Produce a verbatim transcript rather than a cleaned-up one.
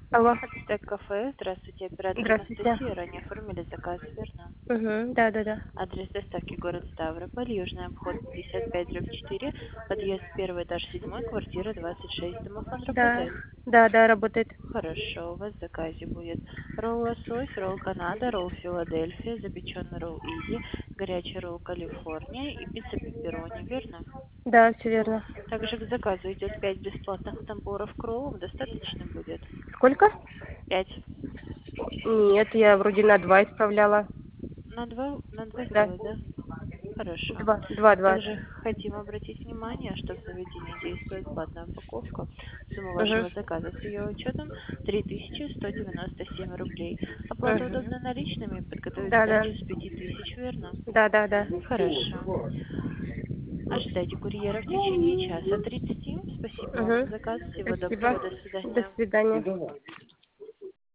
Алло. Ацтек кафе. Здравствуйте, оператор Здравствуйте. Анастасия. Ранее оформили заказ, верно? Угу, да, да, да. Адрес доставки город Ставрополь, Южный обход пятьдесят пять дробь четыре, подъезд первый этаж седьмой, квартира двадцать шесть. Домофон Да, работает? да, да, работает. Хорошо, у вас в заказе будет ролл лосось, ролл Канада, ролл Филадельфия, запеченный ролл Изи, горячий ролл Калифорния и пицца пепперони, верно? Да, все верно. Также к заказу идет пять бесплатных наборов к роллам, достаточно будет? Сколько? Пять. Нет, я вроде на два исправляла. На два, на два Да. сделать, да? Хорошо. Два, два, два. Также хотим обратить внимание, что в заведении действует платная упаковка. Сумма Угу. вашего заказа с ее учетом три тысячи сто девяносто семь рублей. Оплата Угу. удобна наличными, подготовить Да, да. сдачу с пяти тысяч, верно? Да, да, да. Хорошо. Ожидайте курьера в течение часа тридцати. Спасибо вам за Угу. заказ. Всего Спасибо. доброго. До До свидания. свидания.